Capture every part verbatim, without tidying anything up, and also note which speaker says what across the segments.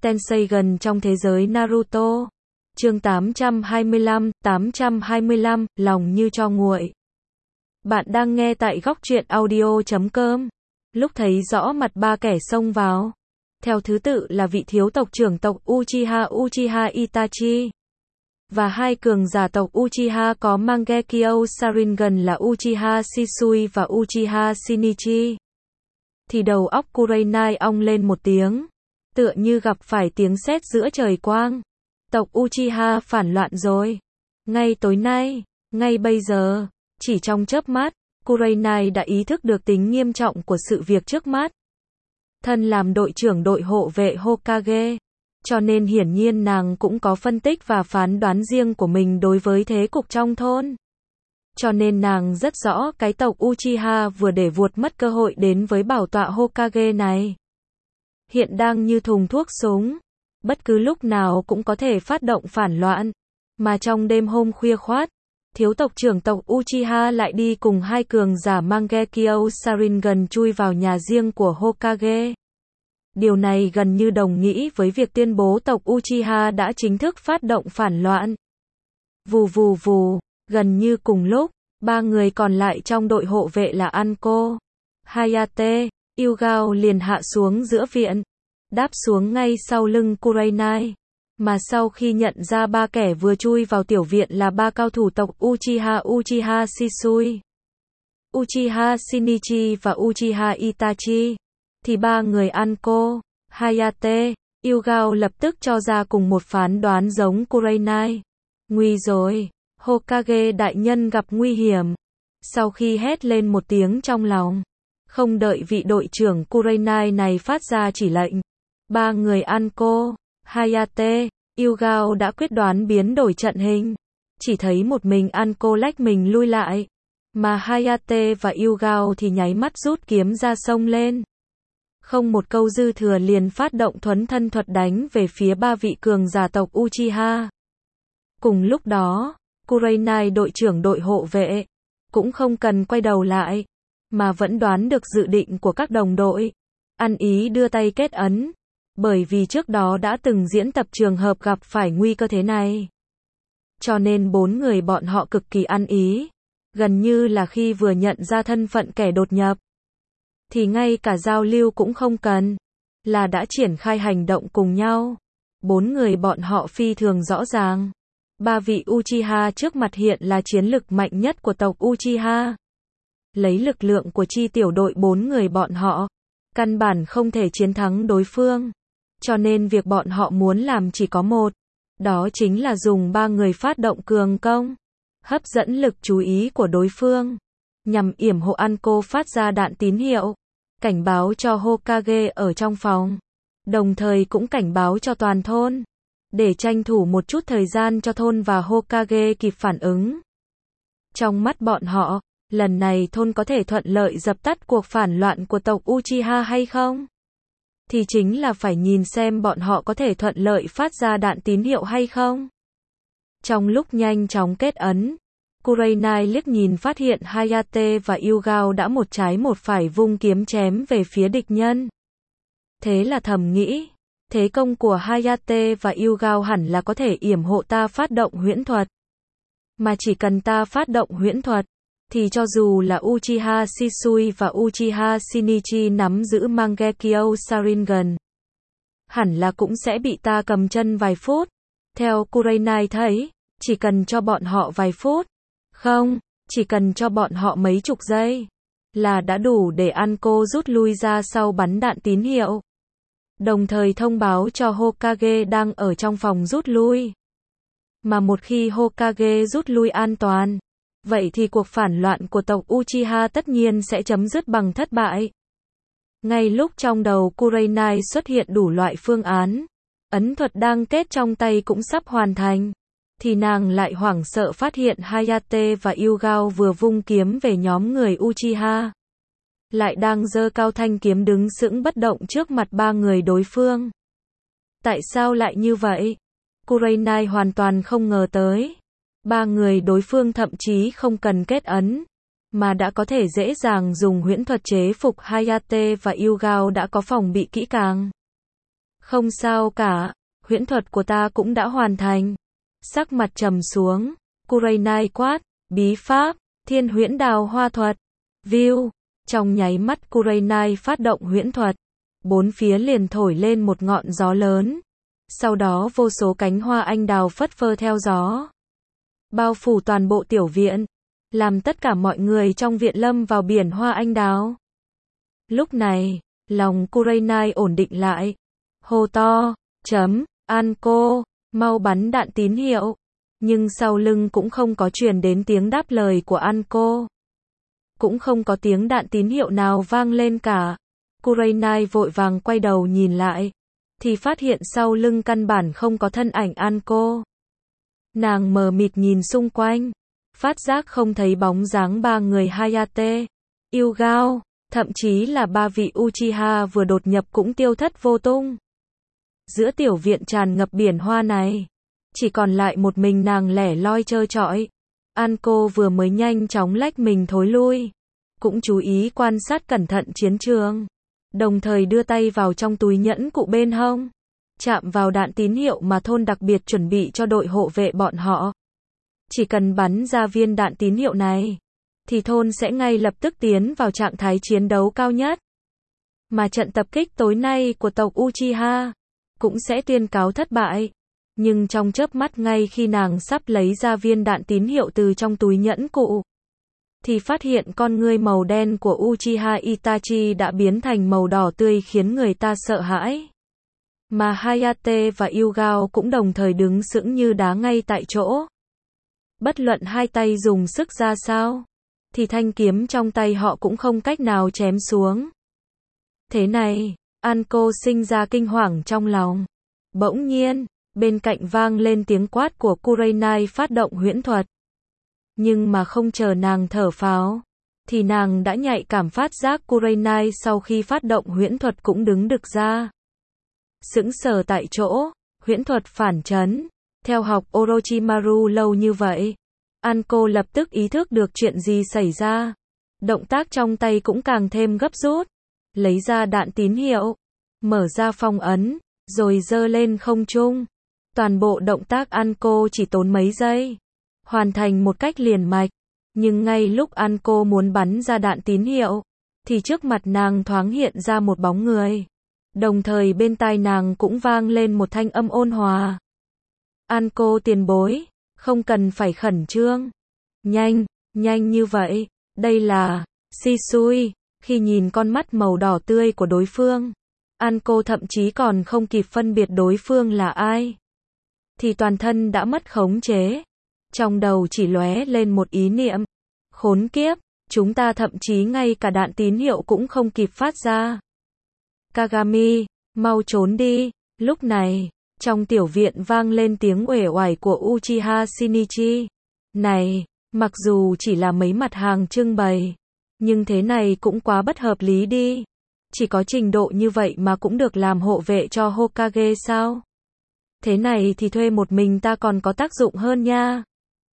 Speaker 1: Tensei gần trong thế giới Naruto. Chương tám trăm hai mươi lăm, tám trăm hai mươi lăm, lòng như tro nguội. Bạn đang nghe tại góc truyện audio chấm com. Lúc thấy rõ mặt ba kẻ xông vào, theo thứ tự là vị thiếu tộc trưởng tộc Uchiha Uchiha Itachi, và hai cường giả tộc Uchiha có Mangekyo Sharingan là Uchiha Shisui và Uchiha Shinichi. Thì đầu óc Kurenai ong lên một tiếng, tựa như gặp phải tiếng sét giữa trời quang. Tộc Uchiha phản loạn rồi. Ngay tối nay, ngay bây giờ, chỉ trong chớp mắt, Kurenai đã ý thức được tính nghiêm trọng của sự việc trước mắt. Thân làm đội trưởng đội hộ vệ Hokage, cho nên hiển nhiên nàng cũng có phân tích và phán đoán riêng của mình đối với thế cục trong thôn. Cho nên nàng rất rõ cái tộc Uchiha vừa để vuột mất cơ hội đến với bảo tọa Hokage này. Hiện đang như thùng thuốc súng, bất cứ lúc nào cũng có thể phát động phản loạn. Mà trong đêm hôm khuya khoát, thiếu tộc trưởng tộc Uchiha lại đi cùng hai cường giả Mangekyo Sharingan chui vào nhà riêng của Hokage. Điều này gần như đồng nghĩa với việc tuyên bố tộc Uchiha đã chính thức phát động phản loạn. Vù vù vù, gần như cùng lúc, ba người còn lại trong đội hộ vệ là Anko, Hayate, Yugao liền hạ xuống giữa viện, đáp xuống ngay sau lưng Kurenai. Mà sau khi nhận ra ba kẻ vừa chui vào tiểu viện là ba cao thủ tộc Uchiha Uchiha Shisui, Uchiha Shinichi và Uchiha Itachi, thì ba người Anko, Hayate, Yugao lập tức cho ra cùng một phán đoán giống Kurenai. Nguy rồi, Hokage đại nhân gặp nguy hiểm. Sau khi hét lên một tiếng trong lòng, không đợi vị đội trưởng Kurenai này phát ra chỉ lệnh, ba người Anko, Hayate, Yugao đã quyết đoán biến đổi trận hình. Chỉ thấy một mình Anko lách mình lui lại, mà Hayate và Yugao thì nháy mắt rút kiếm ra xông lên. Không một câu dư thừa liền phát động thuấn thân thuật đánh về phía ba vị cường giả tộc Uchiha. Cùng lúc đó, Kurenai đội trưởng đội hộ vệ, cũng không cần quay đầu lại, mà vẫn đoán được dự định của các đồng đội. Ăn ý đưa tay kết ấn, bởi vì trước đó đã từng diễn tập trường hợp gặp phải nguy cơ thế này. Cho nên bốn người bọn họ cực kỳ ăn ý, gần như là khi vừa nhận ra thân phận kẻ đột nhập, thì ngay cả giao lưu cũng không cần, là đã triển khai hành động cùng nhau. Bốn người bọn họ phi thường rõ ràng. Ba vị Uchiha trước mặt hiện là chiến lực mạnh nhất của tộc Uchiha. Lấy lực lượng của chi tiểu đội bốn người bọn họ, căn bản không thể chiến thắng đối phương. Cho nên việc bọn họ muốn làm chỉ có một, đó chính là dùng ba người phát động cường công, hấp dẫn lực chú ý của đối phương, nhằm yểm hộ Anko phát ra đạn tín hiệu, cảnh báo cho Hokage ở trong phòng, đồng thời cũng cảnh báo cho toàn thôn, để tranh thủ một chút thời gian cho thôn và Hokage kịp phản ứng. Trong mắt bọn họ, lần này thôn có thể thuận lợi dập tắt cuộc phản loạn của tộc Uchiha hay không? Thì chính là phải nhìn xem bọn họ có thể thuận lợi phát ra đạn tín hiệu hay không. Trong lúc nhanh chóng kết ấn, Kurenai liếc nhìn phát hiện Hayate và Yugao đã một trái một phải vung kiếm chém về phía địch nhân. Thế là thầm nghĩ, thế công của Hayate và Yugao hẳn là có thể yểm hộ ta phát động huyễn thuật. Mà chỉ cần ta phát động huyễn thuật, thì cho dù là Uchiha Shisui và Uchiha Shinichi nắm giữ Mangekyo Sharingan, hẳn là cũng sẽ bị ta cầm chân vài phút. Theo Kurenai thấy, chỉ cần cho bọn họ vài phút, không, chỉ cần cho bọn họ mấy chục giây, là đã đủ để Anko rút lui ra sau bắn đạn tín hiệu. Đồng thời thông báo cho Hokage đang ở trong phòng rút lui. Mà một khi Hokage rút lui an toàn, vậy thì cuộc phản loạn của tộc Uchiha tất nhiên sẽ chấm dứt bằng thất bại. Ngay lúc trong đầu Kurenai xuất hiện đủ loại phương án, ấn thuật đang kết trong tay cũng sắp hoàn thành, thì nàng lại hoảng sợ phát hiện Hayate và Yugao vừa vung kiếm về nhóm người Uchiha, lại đang giơ cao thanh kiếm đứng sững bất động trước mặt ba người đối phương. Tại sao lại như vậy? Kurenai hoàn toàn không ngờ tới. Ba người đối phương thậm chí không cần kết ấn, mà đã có thể dễ dàng dùng huyễn thuật chế phục Hayate và Yugao đã có phòng bị kỹ càng. Không sao cả, huyễn thuật của ta cũng đã hoàn thành. Sắc mặt trầm xuống, Kurenai quát, bí pháp, thiên huyễn đào hoa thuật. View, trong nháy mắt Kurenai phát động huyễn thuật. Bốn phía liền thổi lên một ngọn gió lớn. Sau đó vô số cánh hoa anh đào phất phơ theo gió. Bao phủ toàn bộ tiểu viện. Làm tất cả mọi người trong viện lâm vào biển hoa anh đào. Lúc này, lòng Kurenai ổn định lại. Hô to, chấm, Anko, mau bắn đạn tín hiệu. Nhưng sau lưng cũng không có truyền đến tiếng đáp lời của Anko. Cũng không có tiếng đạn tín hiệu nào vang lên cả. Kurenai vội vàng quay đầu nhìn lại. Thì phát hiện sau lưng căn bản không có thân ảnh Anko. Nàng mờ mịt nhìn xung quanh. Phát giác không thấy bóng dáng ba người Hayate, Yugao, thậm chí là ba vị Uchiha vừa đột nhập cũng tiêu thất vô tung. Giữa tiểu viện tràn ngập biển hoa này, chỉ còn lại một mình nàng lẻ loi trơ trọi. Anko vừa mới nhanh chóng lách mình thối lui, cũng chú ý quan sát cẩn thận chiến trường, đồng thời đưa tay vào trong túi nhẫn cụ bên hông, chạm vào đạn tín hiệu mà thôn đặc biệt chuẩn bị cho đội hộ vệ bọn họ. Chỉ cần bắn ra viên đạn tín hiệu này, thì thôn sẽ ngay lập tức tiến vào trạng thái chiến đấu cao nhất. Mà trận tập kích tối nay của tộc Uchiha cũng sẽ tuyên cáo thất bại. Nhưng trong chớp mắt ngay khi nàng sắp lấy ra viên đạn tín hiệu từ trong túi nhẫn cụ, thì phát hiện con ngươi màu đen của Uchiha Itachi đã biến thành màu đỏ tươi khiến người ta sợ hãi. Mà Hayate và Yugao cũng đồng thời đứng sững như đá ngay tại chỗ. Bất luận hai tay dùng sức ra sao, thì thanh kiếm trong tay họ cũng không cách nào chém xuống. Thế này, Anko sinh ra kinh hoàng trong lòng. Bỗng nhiên, bên cạnh vang lên tiếng quát của Kurenai phát động huyễn thuật. Nhưng mà không chờ nàng thở phào, thì nàng đã nhạy cảm phát giác Kurenai sau khi phát động huyễn thuật cũng đứng đực ra. Sững sờ tại chỗ, huyễn thuật phản chấn. Theo học Orochimaru lâu như vậy, Anko lập tức ý thức được chuyện gì xảy ra. Động tác trong tay cũng càng thêm gấp rút. Lấy ra đạn tín hiệu, mở ra phong ấn, rồi giơ lên không trung. Toàn bộ động tác Anko chỉ tốn mấy giây, hoàn thành một cách liền mạch. Nhưng ngay lúc Anko muốn bắn ra đạn tín hiệu, thì trước mặt nàng thoáng hiện ra một bóng người. Đồng thời bên tai nàng cũng vang lên một thanh âm ôn hòa. Anko tiền bối, không cần phải khẩn trương. Nhanh, nhanh như vậy, đây là Shisui. Khi nhìn con mắt màu đỏ tươi của đối phương, Anko thậm chí còn không kịp phân biệt đối phương là ai, thì toàn thân đã mất khống chế. Trong đầu chỉ lóe lên một ý niệm. Khốn kiếp, chúng ta thậm chí ngay cả đạn tín hiệu cũng không kịp phát ra. Kagami, mau trốn đi. Lúc này, trong tiểu viện vang lên tiếng uể oải của Uchiha Shinichi. Này, mặc dù chỉ là mấy mặt hàng trưng bày, nhưng thế này cũng quá bất hợp lý đi. Chỉ có trình độ như vậy mà cũng được làm hộ vệ cho Hokage sao? Thế này thì thuê một mình ta còn có tác dụng hơn nha.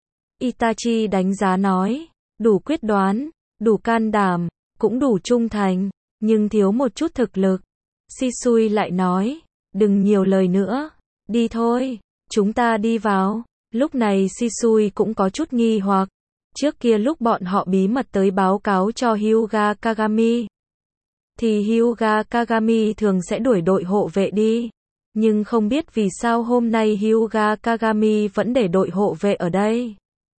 Speaker 1: Itachi đánh giá nói, đủ quyết đoán, đủ can đảm, cũng đủ trung thành, nhưng thiếu một chút thực lực. Shisui lại nói, đừng nhiều lời nữa, đi thôi, chúng ta đi vào. Lúc này Shisui cũng có chút nghi hoặc. Trước kia lúc bọn họ bí mật tới báo cáo cho Hyuga Kagami, thì Hyuga Kagami thường sẽ đuổi đội hộ vệ đi. Nhưng không biết vì sao hôm nay Hyuga Kagami vẫn để đội hộ vệ ở đây.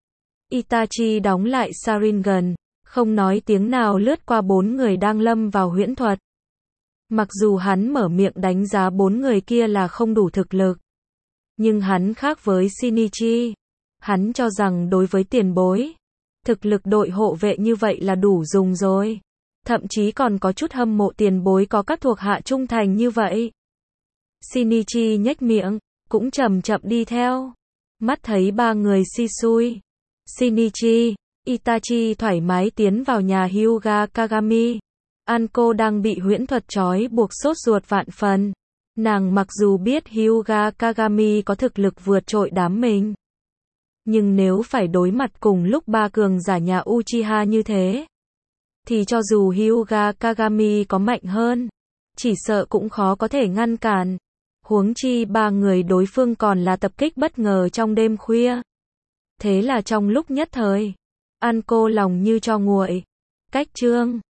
Speaker 1: Itachi đóng lại Sharingan, không nói tiếng nào lướt qua bốn người đang lâm vào huyễn thuật. Mặc dù hắn mở miệng đánh giá bốn người kia là không đủ thực lực, nhưng hắn khác với Shinichi. Hắn cho rằng đối với tiền bối, thực lực đội hộ vệ như vậy là đủ dùng rồi. Thậm chí còn có chút hâm mộ tiền bối có các thuộc hạ trung thành như vậy. Shinichi nhếch miệng, cũng chậm chậm đi theo. Mắt thấy ba người Shisui, Shinichi, Itachi thoải mái tiến vào nhà Hyuga Kagami. Anko đang bị huyễn thuật trói buộc sốt ruột vạn phần. Nàng mặc dù biết Hyuga Kagami có thực lực vượt trội đám mình, nhưng nếu phải đối mặt cùng lúc ba cường giả nhà Uchiha như thế, thì cho dù Hyuga Kagami có mạnh hơn, chỉ sợ cũng khó có thể ngăn cản. Huống chi ba người đối phương còn là tập kích bất ngờ trong đêm khuya. Thế là trong lúc nhất thời, An cô lòng như cho nguội. Cách chương